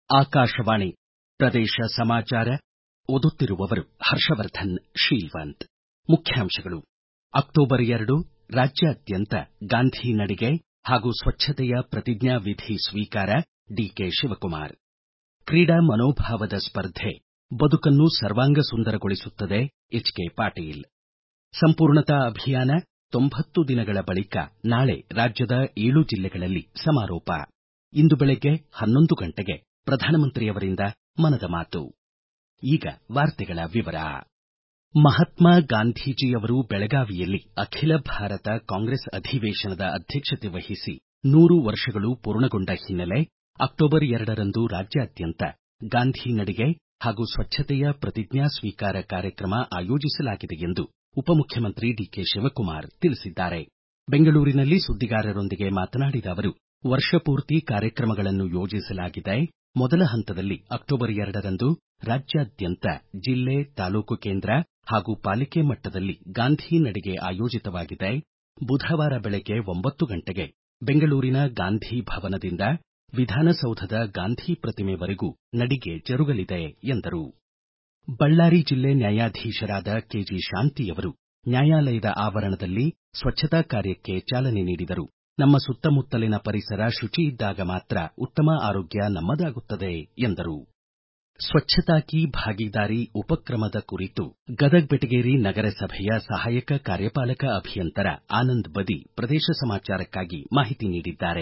ಆಕಾಶವಾಣಿ ಪ್ರದೇಶ ಸಮಾಚಾರ ಓದುತ್ತಿರುವವರು ಹರ್ಷವರ್ಧನ್ ಶೀಲ್ವಂತ್. ಮುಖ್ಯಾಂಶಗಳು. ಅಕ್ಟೋಬರ್ 2 ರಾಜ್ಯಾದ್ಯಂತ ಗಾಂಧಿ ನಡಿಗೆ ಹಾಗೂ ಸ್ವಚ್ಛತೆಯ ಪ್ರತಿಜ್ಞಾ ವಿಧಿ ಸ್ವೀಕಾರ ಡಿಕೆ ಶಿವಕುಮಾರ್. ಕ್ರೀಡಾ ಮನೋಭಾವದ ಸ್ಪರ್ಧೆ ಬದುಕನ್ನು ಸರ್ವಾಂಗ ಸುಂದರಗೊಳಿಸುತ್ತದೆ ಎಚ್.ಕೆ. ಪಾಟೀಲ್. ಸಂಪೂರ್ಣತಾ ಅಭಿಯಾನ 90 ದಿನಗಳ ಬಳಿಕ ನಾಳೆ ರಾಜ್ಯದ 7 ಜಿಲ್ಲೆಗಳಲ್ಲಿ ಸಮಾರೋಪ. ಇಂದು ಬೆಳಗ್ಗೆ 11 ಗಂಟೆಗೆ ಪ್ರಧಾನಮಂತ್ರಿಯವರಿಂದ ಮನದ ಮಾತು. ಈಗ ವಾರ್ತೆಗಳ ವಿವರ. ಮಹಾತ್ಮ ಗಾಂಧೀಜಿಯವರು ಬೆಳಗಾವಿಯಲ್ಲಿ ಅಖಿಲ ಭಾರತ ಕಾಂಗ್ರೆಸ್ ಅಧಿವೇಶನದ ಅಧ್ಯಕ್ಷತೆ ವಹಿಸಿ 100 ವರ್ಷಗಳು ಪೂರ್ಣಗೊಂಡ ಹಿನ್ನೆಲೆ ಅಕ್ಟೋಬರ್ 2ರಂದು ರಾಜ್ಯಾದ್ಯಂತ ಗಾಂಧಿ ನಡಿಗೆ ಹಾಗೂ ಸ್ವಚ್ಛತೆಯ ಪ್ರತಿಜ್ಞಾ ಸ್ವೀಕಾರ ಕಾರ್ಯಕ್ರಮ ಆಯೋಜಿಸಲಾಗಿದೆ ಎಂದು ಉಪಮುಖ್ಯಮಂತ್ರಿ ಡಿಕೆ ಶಿವಕುಮಾರ್ ತಿಳಿಸಿದ್ದಾರೆ. ಬೆಂಗಳೂರಿನಲ್ಲಿ ಸುದ್ದಿಗಾರರೊಂದಿಗೆ ಮಾತನಾಡಿದ ಅವರು, ವರ್ಷಪೂರ್ತಿ ಕಾರ್ಯಕ್ರಮಗಳನ್ನು ಯೋಜಿಸಲಾಗಿದೆ. ಮೊದಲ ಹಂತದಲ್ಲಿ ಅಕ್ಟೋಬರ್ 2ರಂದು ರಾಜ್ಯಾದ್ಯಂತ ಜಿಲ್ಲೆ, ತಾಲೂಕು ಕೇಂದ್ರ ಹಾಗೂ ಪಾಲಿಕೆ ಮಟ್ಟದಲ್ಲಿ ಗಾಂಧಿ ನಡಿಗೆ ಆಯೋಜಿತವಾಗಿದೆ. ಬುಧವಾರ ಬೆಳಗ್ಗೆ 9 ಗಂಟೆಗೆ ಬೆಂಗಳೂರಿನ ಗಾಂಧಿ ಭವನದಿಂದ ವಿಧಾನಸೌಧದ ಗಾಂಧಿ ಪ್ರತಿಮೆವರೆಗೂ ನಡಿಗೆ ಜರುಗಲಿದೆ ಎಂದರು. ಬಳ್ಳಾರಿ ಜಿಲ್ಲೆ ನ್ಯಾಯಾಧೀಶರಾದ ಕೆಜಿ ಶಾಂತಿಯವರು ನ್ಯಾಯಾಲಯದ ಆವರಣದಲ್ಲಿ ಸ್ವಚ್ಛತಾ ಕಾರ್ಯಕ್ಕೆ ಚಾಲನೆ ನೀಡಿದರು. ನಮ್ಮ ಸುತ್ತಮುತ್ತಲಿನ ಪರಿಸರ ಶುಚಿ ಇದ್ದಾಗ ಮಾತ್ರ ಉತ್ತಮ ಆರೋಗ್ಯ ನಮ್ಮದಾಗುತ್ತದೆ ಎಂದರು. ಸ್ವಚ್ಛತಾ ಕಿ ಭಾಗೀದಾರಿ ಉಪಕ್ರಮದ ಕುರಿತು ಗದಗ ಬೆಟಗೇರಿ ನಗರಸಭೆಯ ಸಹಾಯಕ ಕಾರ್ಯಪಾಲಕ ಅಭಿಯಂತರ ಆನಂದ್ ಬದಿ ಪ್ರದೇಶ ಸಮಾಚಾರಕ್ಕಾಗಿ ಮಾಹಿತಿ ನೀಡಿದ್ದಾರೆ.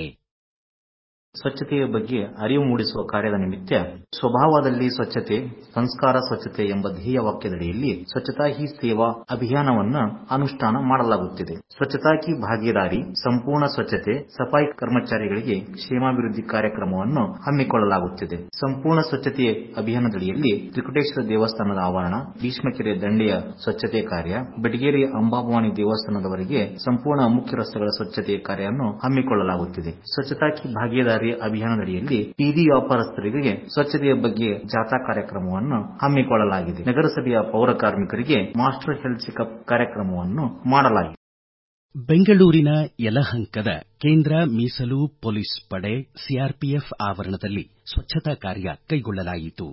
ಸ್ವಚ್ಛತೆಯ ಬಗ್ಗೆ ಅರಿವು ಮೂಡಿಸುವ ಕಾರ್ಯದ ನಿಮಿತ್ತ ಸ್ವಭಾವದಲ್ಲಿ ಸ್ವಚ್ಛತೆ, ಸಂಸ್ಕಾರ ಸ್ವಚ್ಛತೆ ಎಂಬ ಧ್ಯೇಯ ವಾಕ್ಯದಡಿಯಲ್ಲಿ ಸ್ವಚ್ಛತಾ ಹಿ ಸೇವಾ ಅಭಿಯಾನವನ್ನು ಅನುಷ್ಠಾನ ಮಾಡಲಾಗುತ್ತಿದೆ. ಸ್ವಚ್ಛತಾ ಕಿ ಭಾಗೀದಾರಿ, ಸಂಪೂರ್ಣ ಸ್ವಚ್ಛತೆ, ಸಫಾಯಿ ಕರ್ಮಚಾರಿಗಳಿಗೆ ಕ್ಷೇಮಾಭಿವೃದ್ಧಿ ಕಾರ್ಯಕ್ರಮವನ್ನು ಹಮ್ಮಿಕೊಳ್ಳಲಾಗುತ್ತಿದೆ. ಸಂಪೂರ್ಣ ಸ್ವಚ್ಛತೆ ಅಭಿಯಾನದಡಿಯಲ್ಲಿ ತ್ರಿಕುಟೇಶ್ವರ ದೇವಸ್ಥಾನದ ಆವರಣ, ಭೀಷ್ಮಕೆರೆ ದಂಡೆಯ ಸ್ವಚ್ಛತೆ ಕಾರ್ಯ, ಬೆಟಗೇರಿ ಅಂಬಾಭವಾನಿ ದೇವಸ್ಥಾನದವರೆಗೆ ಸಂಪೂರ್ಣ ಮುಖ್ಯ ರಸ್ತೆಗಳ ಸ್ವಚ್ಛತೆ ಕಾರ್ಯವನ್ನು ಹಮ್ಮಿಕೊಳ್ಳಲಾಗುತ್ತಿದೆ. ಸ್ವಚ್ಛತಾ ಕಿ ಭಾಗೀದಾರಿ ಅಭಿಯಾನದಡಿಯಲ್ಲಿ ಬೀದಿ ವ್ಯಾಪಾರಸ್ಥರಿಗೆ ಸ್ವಚ್ಛತೆಯ ಬಗ್ಗೆ ಜಾಥಾ ಕಾರ್ಯಕ್ರಮವನ್ನು ಹಮ್ಮಿಕೊಳ್ಳಲಾಗಿದೆ. ನಗರಸಭೆಯ ಪೌರ ಕಾರ್ಮಿಕರಿಗೆ ಮಾಸ್ಟರ್ ಹೆಲ್ತ್ ಚೆಕಪ್ ಕಾರ್ಯಕ್ರಮವನ್ನು ಮಾಡಲಾಗಿದೆ. ಬೆಂಗಳೂರಿನ ಯಲಹಂಕದ ಕೇಂದ್ರ ಮೀಸಲು ಪೊಲೀಸ್ ಪಡೆ ಸಿಆರ್ಪಿಎಫ್ ಆವರಣದಲ್ಲಿ ಸ್ವಚ್ಛತಾ ಕಾರ್ಯ ಕೈಗೊಳ್ಳಲಾಯಿತು.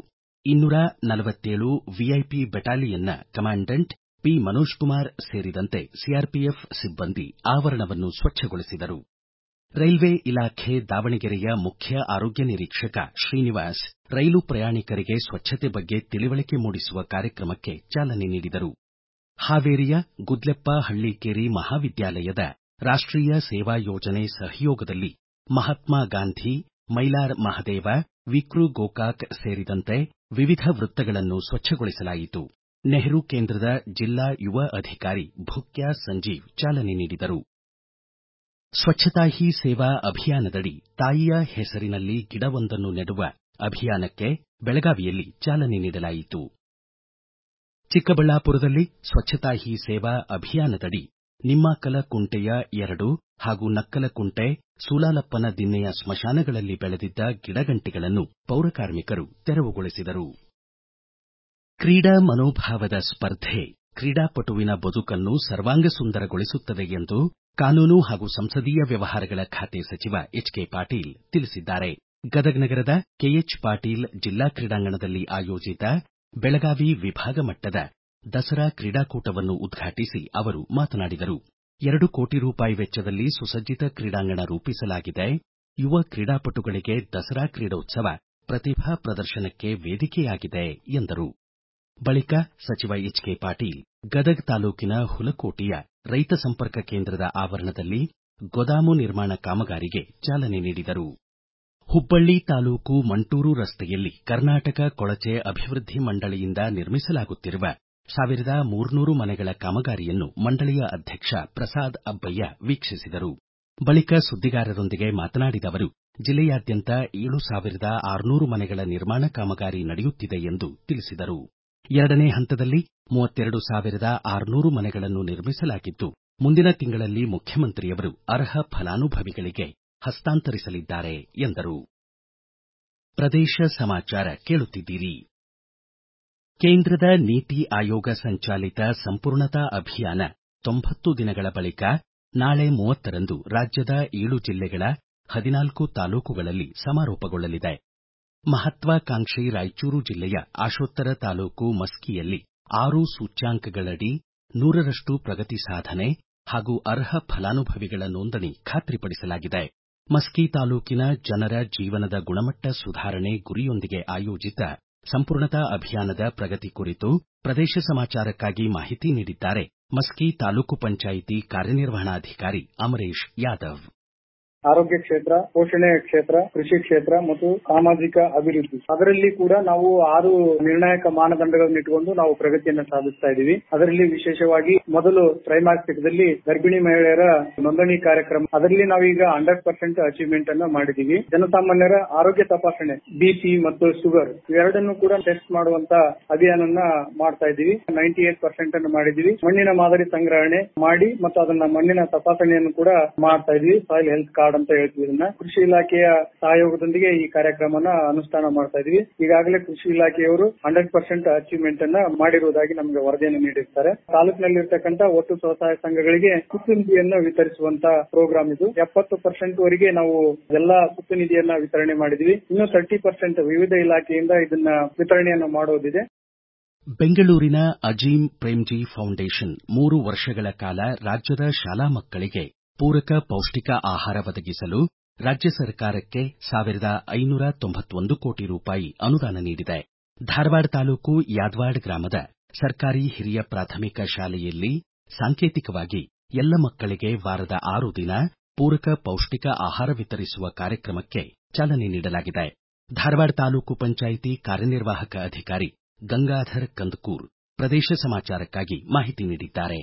247 ವಿಐಪಿ ಬೆಟಾಲಿಯನ್ನ ಕಮಾಂಡೆಂಟ್ ಪಿ ಮನೋಜ್ ಕುಮಾರ್ ಸೇರಿದಂತೆ ಸಿಆರ್ಪಿಎಫ್ ಸಿಬ್ಬಂದಿ ಆವರಣವನ್ನು ಸ್ವಚ್ಛಗೊಳಿಸಿದರು. ರೈಲ್ವೆ ಇಲಾಖೆ ದಾವಣಗೆರೆಯ ಮುಖ್ಯ ಆರೋಗ್ಯ ನಿರೀಕ್ಷಕ ಶ್ರೀನಿವಾಸ್ ರೈಲು ಪ್ರಯಾಣಿಕರಿಗೆ ಸ್ವಚ್ಛತೆ ಬಗ್ಗೆ ತಿಳಿವಳಿಕೆ ಮೂಡಿಸುವ ಕಾರ್ಯಕ್ರಮಕ್ಕೆ ಚಾಲನೆ ನೀಡಿದರು. ಹಾವೇರಿಯ ಗುದ್ಲೆಪ್ಪ ಹಳ್ಳಿಕೇರಿ ಮಹಾವಿದ್ಯಾಲಯದ ರಾಷ್ಟ್ರೀಯ ಸೇವಾ ಯೋಜನೆ ಸಹಯೋಗದಲ್ಲಿ ಮಹಾತ್ಮ ಗಾಂಧಿ, ಮೈಲಾರ್ ಮಹದೇವ, ವಿಕ್ರು ಗೋಕಾಕ್ ಸೇರಿದಂತೆ ವಿವಿಧ ವೃತ್ತಗಳನ್ನು ಸ್ವಚ್ಛಗೊಳಿಸಲಾಯಿತು. ನೆಹರು ಕೇಂದ್ರದ ಜಿಲ್ಲಾ ಯುವ ಅಧಿಕಾರಿ ಭುಕ್ಯಾ ಸಂಜೀವ್ ಚಾಲನೆ ನೀಡಿದರು. ಸ್ವಚ್ಛತಾ ಹಿ ಸೇವಾ ಅಭಿಯಾನದಡಿ ತಾಯಿಯ ಹೆಸರಿನಲ್ಲಿ ಗಿಡವೊಂದನ್ನು ನೆಡುವ ಅಭಿಯಾನಕ್ಕೆ ಬೆಳಗಾವಿಯಲ್ಲಿ ಚಾಲನೆ ನೀಡಲಾಯಿತು. ಚಿಕ್ಕಬಳ್ಳಾಪುರದಲ್ಲಿ ಸ್ವಚ್ಛತಾ ಹಿ ಸೇವಾ ಅಭಿಯಾನದಡಿ ನಿಮ್ಮಾಕಲಕುಂಟೆಯ 2 ಹಾಗೂ ನಕ್ಕಲಕುಂಟೆ, ಸೂಲಾಲಪ್ಪನ ದಿನ್ನೆಯ ಸ್ಮಶಾನಗಳಲ್ಲಿ ಬೆಳೆದಿದ್ದ ಗಿಡಗಂಟಿಗಳನ್ನು ಪೌರಕಾರ್ಮಿಕರು ತೆರವುಗೊಳಿಸಿದರು. ಕ್ರೀಡಾ ಮನೋಭಾವದ ಸ್ಪರ್ಧೆ ಕ್ರೀಡಾಪಟುವಿನ ಬದುಕನ್ನು ಸರ್ವಾಂಗ ಸುಂದರಗೊಳಿಸುತ್ತದೆ ಎಂದು ಕಾನೂನು ಹಾಗೂ ಸಂಸದೀಯ ವ್ಯವಹಾರಗಳ ಖಾತೆ ಸಚಿವ ಎಚ್.ಕೆ. ಪಾಟೀಲ್ ತಿಳಿಸಿದ್ದಾರೆ. ಗದಗ ನಗರದ ಕೆಎಚ್ ಪಾಟೀಲ್ ಜಿಲ್ಲಾ ಕ್ರೀಡಾಂಗಣದಲ್ಲಿ ಆಯೋಜಿತ ಬೆಳಗಾವಿ ವಿಭಾಗ ಮಟ್ಟದ ದಸರಾ ಕ್ರೀಡಾಕೂಟವನ್ನು ಉದ್ಘಾಟಿಸಿ ಅವರು ಮಾತನಾಡಿದರು. 2 ಕೋಟಿ ರೂಪಾಯಿ ವೆಚ್ಚದಲ್ಲಿ ಸುಸಜ್ಜಿತ ಕ್ರೀಡಾಂಗಣ ರೂಪಿಸಲಾಗಿದೆ. ಯುವ ಕ್ರೀಡಾಪಟುಗಳಿಗೆ ದಸರಾ ಕ್ರೀಡೋತ್ಸವ ಪ್ರತಿಭಾ ಪ್ರದರ್ಶನಕ್ಕೆ ವೇದಿಕೆಯಾಗಿದೆ ಎಂದರು. ಬಳಿಕ ಸಚಿವ ಎಚ್.ಕೆ. ಪಾಟೀಲ್ ಗದಗ ತಾಲೂಕಿನ ಹುಲಕೋಟೆಯ ರೈತ ಸಂಪರ್ಕ ಕೇಂದ್ರದ ಆವರಣದಲ್ಲಿ ಗೋದಾಮು ನಿರ್ಮಾಣ ಕಾಮಗಾರಿಗೆ ಚಾಲನೆ ನೀಡಿದರು. ಹುಬ್ಬಳ್ಳಿ ತಾಲೂಕು ಮಂಟೂರು ರಸ್ತೆಯಲ್ಲಿ ಕರ್ನಾಟಕ ಕೊಳಚೆ ಅಭಿವೃದ್ಧಿ ಮಂಡಳಿಯಿಂದ ನಿರ್ಮಿಸಲಾಗುತ್ತಿರುವ 1300 ಮನೆಗಳ ಕಾಮಗಾರಿಯನ್ನು ಮಂಡಳಿಯ ಅಧ್ಯಕ್ಷ ಪ್ರಸಾದ್ ಅಬ್ಬಯ್ಯ ವೀಕ್ಷಿಸಿದರು. ಬಳಿಕ ಸುದ್ದಿಗಾರರೊಂದಿಗೆ ಮಾತನಾಡಿದ ಅವರು, ಜಿಲ್ಲೆಯಾದ್ಯಂತ 7600 ಮನೆಗಳ ನಿರ್ಮಾಣ ಕಾಮಗಾರಿ ನಡೆಯುತ್ತಿದೆ ಎಂದು ತಿಳಿಸಿದರು. 2ನೇ ಹಂತದಲ್ಲಿ 32,600 ಮನೆಗಳನ್ನು ನಿರ್ಮಿಸಲಾಗಿದ್ದು, ಮುಂದಿನ ತಿಂಗಳಲ್ಲಿ ಮುಖ್ಯಮಂತ್ರಿಯವರು ಅರ್ಹ ಫಲಾನುಭವಿಗಳಿಗೆ ಹಸ್ತಾಂತರಿಸಲಿದ್ದಾರೆ ಎಂದರು. ಪ್ರದೇಶ ಸಮಾಚಾರ ಕೇಳುತ್ತಿದ್ದೀರಿ. ಕೇಂದ್ರದ ನೀತಿ ಆಯೋಗ ಸಂಚಾಲಿತ ಸಂಪೂರ್ಣತಾ ಅಭಿಯಾನ 90 ದಿನಗಳ ಬಳಿಕ ನಾಳೆ 30ರಂದು ರಾಜ್ಯದ 7 ಜಿಲ್ಲೆಗಳ 14 ತಾಲೂಕುಗಳಲ್ಲಿ ಸಮಾರೋಪಗೊಳ್ಳಲಿದೆ. ಮಹತ್ವಾಕಾಂಕ್ಷಿ ರಾಯಚೂರು ಜಿಲ್ಲೆಯ ಆಶೋತ್ತರ ತಾಲೂಕು ಮಸ್ಕಿಯಲ್ಲಿ 6 ಸೂಚ್ಯಾಂಕಗಳಡಿ 100ರಷ್ಟು ಪ್ರಗತಿ ಸಾಧನೆ ಹಾಗೂ ಅರ್ಹ ಫಲಾನುಭವಿಗಳ ನೋಂದಣಿ ಖಾತ್ರಿಪಡಿಸಲಾಗಿದೆ. ಮಸ್ಕಿ ತಾಲೂಕಿನ ಜನರ ಜೀವನದ ಗುಣಮಟ್ಟ ಸುಧಾರಣೆ ಗುರಿಯೊಂದಿಗೆ ಆಯೋಜಿತ ಸಂಪೂರ್ಣತಾ ಅಭಿಯಾನದ ಪ್ರಗತಿ ಕುರಿತು ಪ್ರದೇಶ ಸಮಾಚಾರಕ್ಕಾಗಿ ಮಾಹಿತಿ ನೀಡಿದ್ದಾರೆ ಮಸ್ಕಿ ತಾಲೂಕು ಪಂಚಾಯಿತಿ ಕಾರ್ಯನಿರ್ವಹಣಾಧಿಕಾರಿ ಅಮರೇಶ್ ಯಾದವ್. ಆರೋಗ್ಯ ಕ್ಷೇತ್ರ, ಪೋಷಣೆ ಕ್ಷೇತ್ರ, ಕೃಷಿ ಕ್ಷೇತ್ರ ಮತ್ತು ಸಾಮಾಜಿಕ ಅಭಿವೃದ್ಧಿ, ಅದರಲ್ಲಿ ಕೂಡ ನಾವು 6 ನಿರ್ಣಾಯಕ ಮಾನದಂಡಗಳನ್ನು ಇಟ್ಟುಕೊಂಡು ನಾವು ಪ್ರಗತಿಯನ್ನು ಸಾಧಿಸ್ತಾ ಇದ್ದೀವಿ. ಅದರಲ್ಲಿ ವಿಶೇಷವಾಗಿ ಮೊದಲು ತ್ರೈಮಾಸಿಕದಲ್ಲಿ ಗರ್ಭಿಣಿ ಮಹಿಳೆಯರ ನೋಂದಣಿ ಕಾರ್ಯಕ್ರಮ, ಅದರಲ್ಲಿ ನಾವೀಗ 100% ಅಚೀವ್ಮೆಂಟ್ ಅನ್ನು ಮಾಡಿದ್ದೀವಿ. ಜನಸಾಮಾನ್ಯರ ಆರೋಗ್ಯ ತಪಾಸಣೆ, ಬಿಪಿ ಮತ್ತು ಶುಗರ್ ಇವೆರಡನ್ನು ಕೂಡ ಟೆಸ್ಟ್ ಮಾಡುವಂತ ಅಭಿಯಾನವನ್ನ ಮಾಡ್ತಾ ಇದ್ದೀವಿ. 98% ಅನ್ನು ಮಾಡಿದ್ದೀವಿ. ಮಣ್ಣಿನ ಮಾದರಿ ಸಂಗ್ರಹಣೆ ಮಾಡಿ ಮತ್ತು ಅದನ್ನ ಮಣ್ಣಿನ ತಪಾಸಣೆಯನ್ನು ಕೂಡ ಮಾಡ್ತಾ ಇದ್ದೀವಿ. ಸಾಯಿಲ್ ಹೆಲ್ತ್ ಕಾರ್ಡ್ ಅಂತ ಹೇಳ್ತೀವಿ. ಇದನ್ನ ಕೃಷಿ ಇಲಾಖೆಯ ಸಹಯೋಗದೊಂದಿಗೆ ಈ ಕಾರ್ಯಕ್ರಮನ ಅನುಷ್ಠಾನ ಮಾಡ್ತಾ ಇದೀವಿ. ಈಗಾಗಲೇ ಕೃಷಿ ಇಲಾಖೆಯವರು 100% ಅಚೀವ್ಮೆಂಟ್ ಅನ್ನ ಮಾಡಿರುವುದಾಗಿ ನಮಗೆ ವರದಿಯನ್ನು ನೀಡಿರ್ತಾರೆ. ತಾಲೂಕಿನಲ್ಲಿರ್ತಕ್ಕಂಥ ಒಟ್ಟು ಸ್ವಸಹಾಯ ಸಂಘಗಳಿಗೆ ಸುತ್ತು ನಿಧಿಯನ್ನು ವಿತರಿಸುವಂತ ಪ್ರೋಗ್ರಾಮ್ ಇದು. 70% ವರೆಗೆ ನಾವು ಎಲ್ಲಾ ಸುತ್ತು ನಿಧಿಯನ್ನ ವಿತರಣೆ ಮಾಡಿದ್ವಿ. ಇನ್ನು 30% ವಿವಿಧ ಇಲಾಖೆಯಿಂದ ಇದನ್ನ ವಿತರಣೆಯನ್ನು ಮಾಡೋದಿದೆ. ಬೆಂಗಳೂರಿನ ಅಜೀಂ ಪ್ರೇಮ್ಜಿ ಫೌಂಡೇಶನ್ 3 ವರ್ಷಗಳ ಕಾಲ ರಾಜ್ಯದ ಶಾಲಾ ಮಕ್ಕಳಿಗೆ ಪೂರಕ ಪೌಷ್ಟಿಕ ಆಹಾರ ಒದಗಿಸಲು ರಾಜ್ಯ ಸರ್ಕಾರಕ್ಕೆ 1,591 ಕೋಟಿ ರೂಪಾಯಿ ಅನುದಾನ ನೀಡಿದೆ. ಧಾರವಾಡ ತಾಲೂಕು ಯಾದವಾಡ ಗ್ರಾಮದ ಸರ್ಕಾರಿ ಹಿರಿಯ ಪ್ರಾಥಮಿಕ ಶಾಲೆಯಲ್ಲಿ ಸಾಂಕೇತಿಕವಾಗಿ ಎಲ್ಲ ಮಕ್ಕಳಿಗೆ ವಾರದ 6 ದಿನ ಪೂರಕ ಪೌಷ್ಟಿಕ ಆಹಾರ ವಿತರಿಸುವ ಕಾರ್ಯಕ್ರಮಕ್ಕೆ ಚಾಲನೆ ನೀಡಲಾಗಿದೆ. ಧಾರವಾಡ ತಾಲೂಕು ಪಂಚಾಯಿತಿ ಕಾರ್ಯನಿರ್ವಾಹಕ ಅಧಿಕಾರಿ ಗಂಗಾಧರ್ ಕಂದಕೂರ್ ಪ್ರದೇಶ ಸಮಾಚಾರಕ್ಕಾಗಿ ಮಾಹಿತಿ ನೀಡಿದ್ದಾರೆ.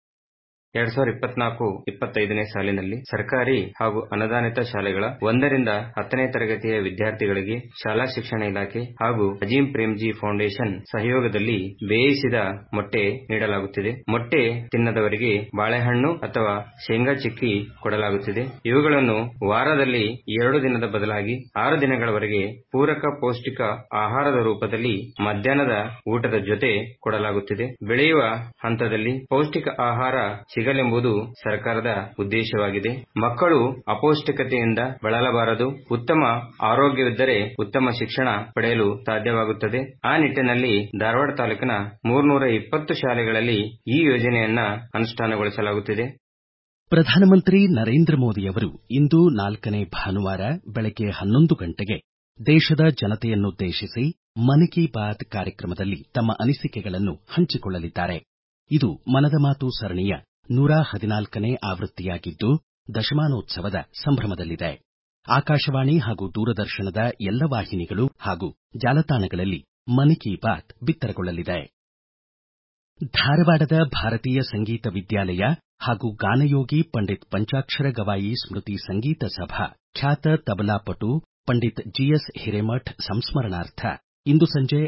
2024-25ನೇ ಸಾಲಿನಲ್ಲಿ ಸರ್ಕಾರಿ ಹಾಗೂ ಅನುದಾನಿತ ಶಾಲೆಗಳ 1ರಿಂದ 10ನೇ ತರಗತಿಯ ವಿದ್ಯಾರ್ಥಿಗಳಿಗೆ ಶಾಲಾ ಶಿಕ್ಷಣ ಇಲಾಖೆ ಹಾಗೂ ಅಜೀಂ ಪ್ರೇಮ್ಜಿ ಫೌಂಡೇಶನ್ ಸಹಯೋಗದಲ್ಲಿ ಬೇಯಿಸಿದ ಮೊಟ್ಟೆ ನೀಡಲಾಗುತ್ತಿದೆ. ಮೊಟ್ಟೆ ತಿನ್ನದವರಿಗೆ ಬಾಳೆಹಣ್ಣು ಅಥವಾ ಶೇಂಗಾ ಚಿಕ್ಕಿ ಕೊಡಲಾಗುತ್ತಿದೆ. ಇವುಗಳನ್ನು ವಾರದಲ್ಲಿ 2 ದಿನದ ಬದಲಾಗಿ 6 ದಿನಗಳವರೆಗೆ ಪೂರಕ ಪೌಷ್ಟಿಕ ಆಹಾರದ ರೂಪದಲ್ಲಿ ಮಧ್ಯಾಹ್ನದ ಊಟದ ಜೊತೆ ಕೊಡಲಾಗುತ್ತಿದೆ. ಬೆಳೆಯುವ ಹಂತದಲ್ಲಿ ಪೌಷ್ಟಿಕ ಆಹಾರ ಸಿಗಲೆಂಬುದು ಸರ್ಕಾರದ ಉದ್ದೇಶವಾಗಿದೆ. ಮಕ್ಕಳು ಅಪೌಷ್ಟಿಕತೆಯಿಂದ ಬಳಲಬಾರದು. ಉತ್ತಮ ಆರೋಗ್ಯವಿದ್ದರೆ ಉತ್ತಮ ಶಿಕ್ಷಣ ಪಡೆಯಲು ಸಾಧ್ಯವಾಗುತ್ತದೆ. ಆ ನಿಟ್ಟಿನಲ್ಲಿ ಧಾರವಾಡ ತಾಲೂಕಿನ 320 ಶಾಲೆಗಳಲ್ಲಿ ಈ ಯೋಜನೆಯನ್ನ ಅನುಷ್ಠಾನಗೊಳಿಸಲಾಗುತ್ತಿದೆ. ಪ್ರಧಾನಮಂತ್ರಿ ನರೇಂದ್ರ ಮೋದಿಯವರು ಇಂದು 4ನೇ ಭಾನುವಾರ ಬೆಳಗ್ಗೆ 11 ಗಂಟೆಗೆ ದೇಶದ ಜನತೆಯನ್ನುದ್ದೇಶಿಸಿ ಮನ್ ಕಿ ಬಾತ್ ಕಾರ್ಯಕ್ರಮದಲ್ಲಿ ತಮ್ಮ ಅನಿಸಿಕೆಗಳನ್ನು ಹಂಚಿಕೊಳ್ಳಲಿದ್ದಾರೆ. ಇದು ಮನದ ಮಾತು ಸರಣಿಯ 114ನೇ ಆವೃತ್ತಿಯಾಗಿದ್ದು ದಶಮಾನೋತ್ಸವದ ಸಂಭ್ರಮದಲ್ಲಿದೆ. ಆಕಾಶವಾಣಿ ಹಾಗೂ ದೂರದರ್ಶನದ ಎಲ್ಲ ವಾಹಿನಿಗಳು ಹಾಗೂ ಜಾಲತಾಣಗಳಲ್ಲಿ ಮನ್ ಕಿ ಬಾತ್ ಬಿತ್ತರಗೊಳ್ಳಲಿದೆ. ಧಾರವಾಡದ ಭಾರತೀಯ ಸಂಗೀತ ವಿದ್ಯಾಲಯ ಹಾಗೂ ಗಾನಯೋಗಿ ಪಂಡಿತ್ ಪಂಚಾಕ್ಷರ ಗವಾಯಿ ಸ್ಮೃತಿ ಸಂಗೀತ ಸಭಾ ಖ್ಯಾತ ತಬಲಾಪಟು ಪಂಡಿತ್ ಜಿಎಸ್ ಹಿರೇಮಠ್ ಸಂಸ್ಮರಣಾರ್ಥ ಇಂದು ಸಂಜೆ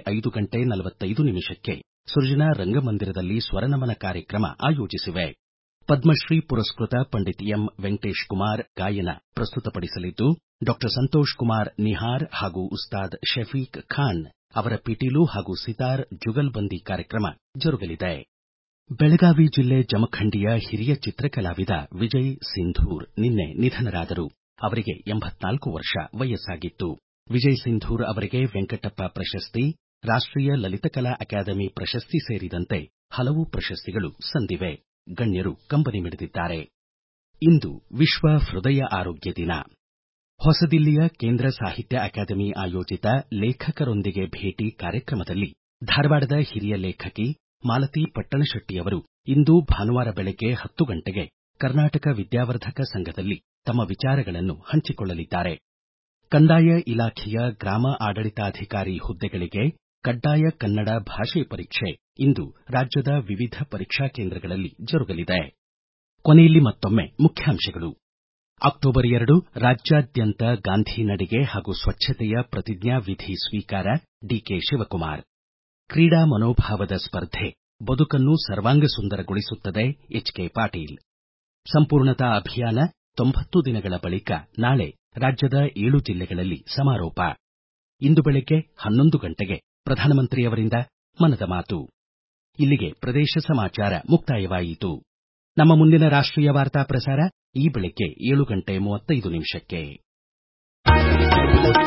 5:45 ಸೃಜನಾ ರಂಗಮಂದಿರದಲ್ಲಿ ಸ್ವರನಮನ ಕಾರ್ಯಕ್ರಮ ಆಯೋಜಿಸಿವೆ. ಪದ್ಮಶ್ರೀ ಪುರಸ್ಕೃತ ಪಂಡಿತ್ ಎಂ ವೆಂಕಟೇಶ್ ಕುಮಾರ್ ಗಾಯನ ಪ್ರಸ್ತುತಪಡಿಸಲಿದ್ದು ಡಾ ಸಂತೋಷ್ ಕುಮಾರ್ ನಿಹಾರ್ ಹಾಗೂ ಉಸ್ತಾದ್ ಶಫೀಕ್ ಖಾನ್ ಅವರ ಪಿಟೀಲು ಹಾಗೂ ಸಿತಾರ್ ಜುಗಲ್ಬಂದಿ ಕಾರ್ಯಕ್ರಮ ಜರುಗಲಿದೆ. ಬೆಳಗಾವಿ ಜಿಲ್ಲೆ ಜಮಖಂಡಿಯ ಹಿರಿಯ ಚಿತ್ರಕಲಾವಿದ ವಿಜಯ್ ಸಿಂಧೂರ್ ನಿನ್ನೆ ನಿಧನರಾದರು. ಅವರಿಗೆ 84 ವರ್ಷ ವಯಸ್ಸಾಗಿತ್ತು. ವಿಜಯ್ ಸಿಂಧೂರ್ ಅವರಿಗೆ ವೆಂಕಟಪ್ಪ ಪ್ರಶಸ್ತಿ, ರಾಷ್ಟ್ರೀಯ ಲಲಿತಕಲಾ ಅಕಾಡೆಮಿ ಪ್ರಶಸ್ತಿ ಸೇರಿದಂತೆ ಹಲವು ಪ್ರಶಸ್ತಿಗಳು ಸಂದಿವೆ. ಗಣ್ಯರು ಕಂಬನಿ ಮಿಡಿದಿದ್ದಾರೆ. ಇಂದು ವಿಶ್ವ ಹೃದಯ ಆರೋಗ್ಯ ದಿನ. ಹೊಸದಿಲ್ಲಿಯ ಕೇಂದ್ರ ಸಾಹಿತ್ಯ ಅಕಾಡೆಮಿ ಆಯೋಜಿತ ಲೇಖಕರೊಂದಿಗೆ ಭೇಟಿ ಕಾರ್ಯಕ್ರಮದಲ್ಲಿ ಧಾರವಾಡದ ಹಿರಿಯ ಲೇಖಕಿ ಮಾಲತಿ ಪಟ್ಟಣಶೆಟ್ಟಿಯವರು ಇಂದು ಭಾನುವಾರ ಬೆಳಗ್ಗೆ 10 ಗಂಟೆಗೆ ಕರ್ನಾಟಕ ವಿದ್ಯಾವರ್ಧಕ ಸಂಘದಲ್ಲಿ ತಮ್ಮ ವಿಚಾರಗಳನ್ನು ಹಂಚಿಕೊಳ್ಳಲಿದ್ದಾರೆ. ಕಂದಾಯ ಇಲಾಖೆಯ ಗ್ರಾಮ ಆಡಳಿತಾಧಿಕಾರಿ ಹುದ್ದೆಗಳಿಗೆ ಕಡ್ಡಾಯ ಕನ್ನಡ ಭಾಷೆ ಪರೀಕ್ಷೆ ಇಂದು ರಾಜ್ಯದ ವಿವಿಧ ಪರೀಕ್ಷಾ ಕೇಂದ್ರಗಳಲ್ಲಿ ಜರುಗಲಿದೆ. ಕೊನೆಯಲ್ಲಿ ಮತ್ತೊಮ್ಮೆ ಮುಖ್ಯಾಂಶಗಳು. ಅಕ್ಟೋಬರ್ 2 ರಾಜ್ಯಾದ್ಯಂತ ಗಾಂಧಿ ನಡಿಗೆ ಹಾಗೂ ಸ್ವಚ್ಛತೆಯ ಪ್ರತಿಜ್ಞಾ ವಿಧಿ ಸ್ವೀಕಾರ ಡಿಕೆ ಶಿವಕುಮಾರ್. ಕ್ರೀಡಾ ಮನೋಭಾವದ ಸ್ಪರ್ಧೆ ಬದುಕನ್ನು ಸರ್ವಾಂಗ ಸುಂದರಗೊಳಿಸುತ್ತದೆ ಎಚ್ಕೆ ಪಾಟೀಲ್. ಸಂಪೂರ್ಣತಾ ಅಭಿಯಾನ 90 ದಿನಗಳ ಬಳಿಕ ನಾಳೆ ರಾಜ್ಯದ 7 ಜಿಲ್ಲೆಗಳಲ್ಲಿ ಸಮಾರೋಪ. ಇಂದು ಬೆಳಗ್ಗೆ 11 ಗಂಟೆಗೆ ಪ್ರಧಾನಮಂತ್ರಿಯವರಿಂದ ಮನದ ಮಾತು. ಇಲ್ಲಿಗೆ ಪ್ರದೇಶ ಸಮಾಚಾರ ಮುಕ್ತಾಯವಾಯಿತು. ನಮ್ಮ ಮುಂದಿನ ರಾಷ್ಟ್ರೀಯ ವಾರ್ತಾ ಪ್ರಸಾರ ಈ ಬೆಳಗ್ಗೆ 7:35